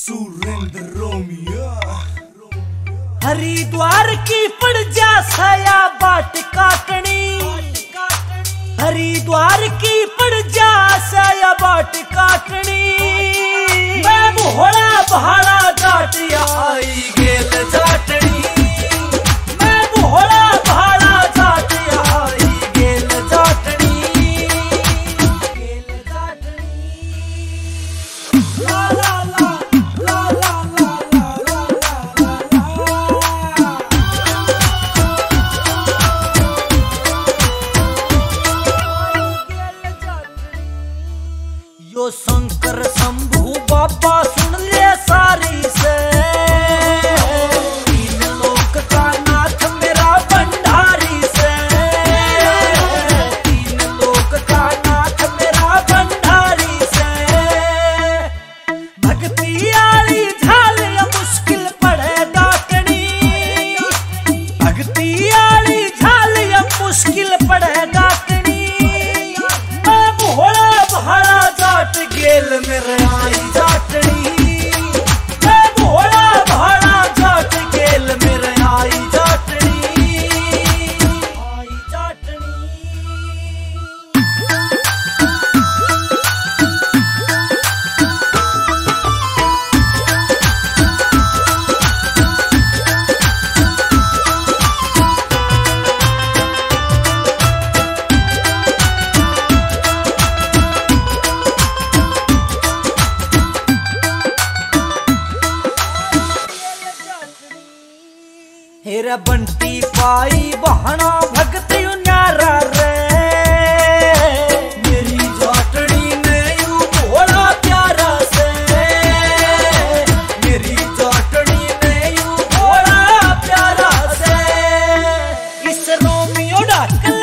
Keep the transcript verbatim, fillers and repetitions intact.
Surendra Romeo. Haridwar की पड़ जा साया बाट काटनी, हरिद्वार की पड़ जा साया बाट काटनी। मैं मोहड़ा पहाड़ा जाटिया आई गेल जाटनी, मैं मोहड़ा पहाड़ा जाटिया आई गेल जाटनी, गेल जाटनी। ला ला ला ला ला ला ला ला ला। यो शंकर शंभू बाबा सुन ले सारी से, तीन लोक का नाथ मेरा भंडारी से, तीन लोक का नाथ मेरा भंडारी से। भक्ति आली झाल मुश्किल पड़े डाकनी, भक्ति आली झाल मुश्किल पड़े डाकनी। मैं मोहड़ा पहाड़ा जाट गेल मेरे आई जाटनी, मैं मोहड़ा पहाड़ा जाट गेल मेरे आई जाटनी, आई जाटनी। हेरा बंटी पाई बहना भगत यू न्यारा रे, मेरी जाटनी ने यू भोला प्यारा से, मेरी जाटनी ने यू भोला प्यारा से। इस रोमियो डाक